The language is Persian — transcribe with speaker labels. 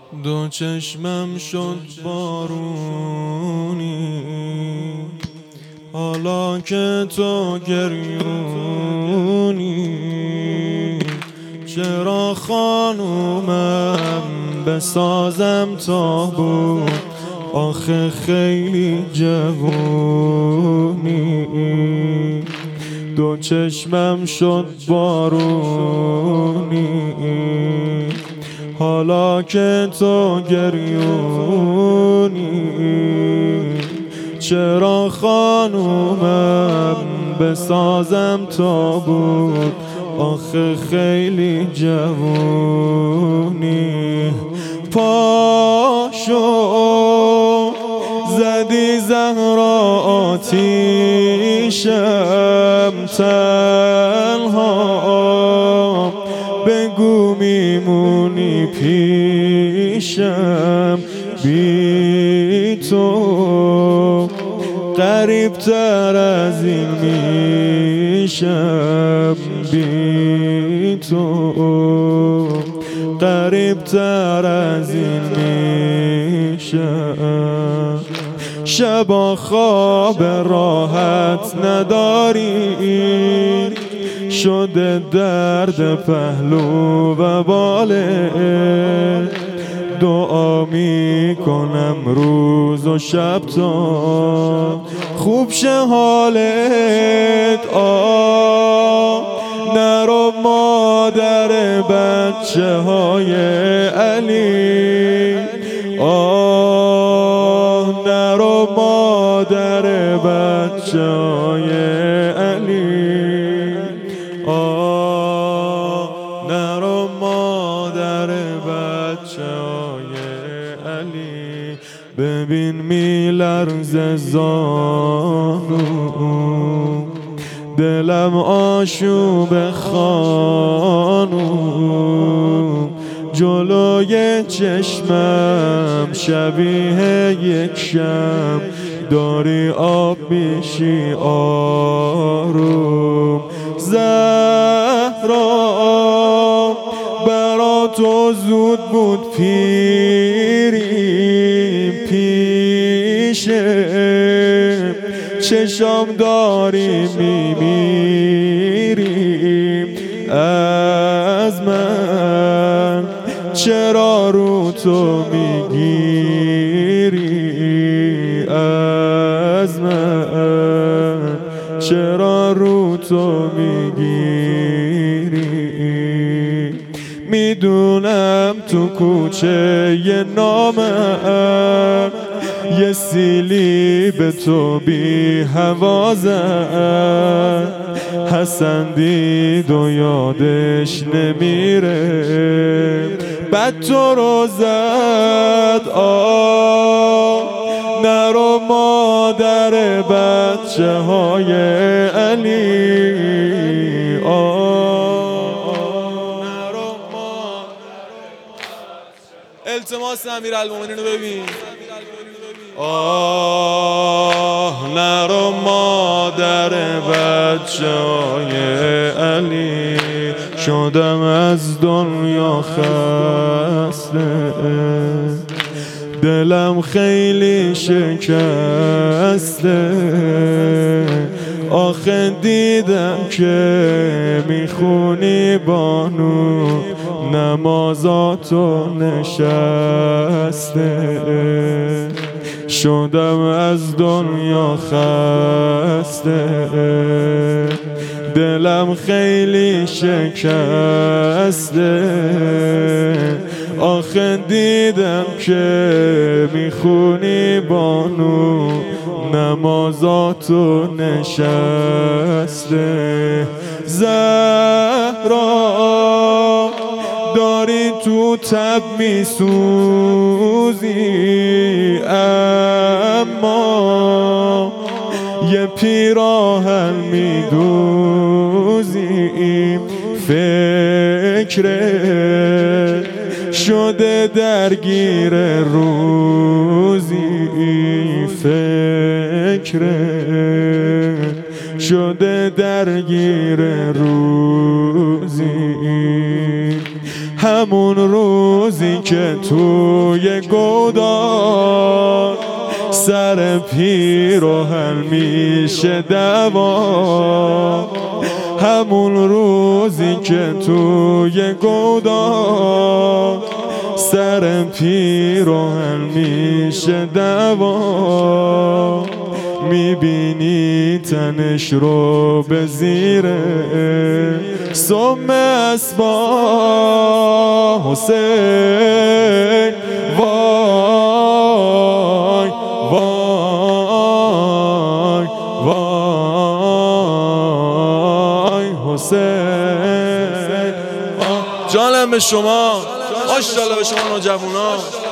Speaker 1: دو چشمم شد بارونی، حالا که تو گریونی. چرا خانومم بسازم تابوت، آخه خیلی جوونی. دو چشمم شد بارونی، حالا که تو گریونی. چرا خانومم بسازم تابوت، آخه خیلی جوونی. پاشو زدی زهرا آتیشم، تنها بگو میمونی پیشم. بی تو قریب تر از این میشم، بی تو قریب تر از این میشم. شبا خواب راحت نداری، شده درد پهلو و باله. دعا میکنم روز و شب تا خوب شه حالت. نرو مادر بچه های علی، نرو مادر بچه های علی، نرو مادر بچه های علی. ببین میلرزه زانو، دلم آشوب خانوم. جلوی چشمم شبیه یک شم، داری آب میشی آروم. زهرا برا تو زود بود پیری، پیشه چشام داری میمیری از من. چرا رو تو میگیری از من، چرا رو تو میگیری. میدونم تو کوچه ی نامم یه سیلی به تو بی هوا زد. حسن دید و یادش نمیره، بد تو رو زد. نرو مادر بچه های علی، التماس امیرالمومنین رو ببین. نرو مادر بچه های علی، شدم از دنیا خسته. دلم خیلی شکسته، آخه دیدم که میخونی بانو، نمازاتو نشسته. شدم از دنیا خسته، دلم خیلی شکسته. آخه دیدم که میخونی بانو، نمازاتو نشسته. زهرا داری تو تب میسوزی، اما یه پیراهن میدوزی. فکرت شده درگیر روزی، فکرت شده درگیر روزی. همون روزی که توی گودال سر پیراهن میشه دوا، همون روزی که توی گودال سر پیراهن میشه دوا، میبینی تنش رو به زیر سم اسبا حسین. وای وای وای حسین. جانم به شما، ماشاءالله به شما نوجوانا.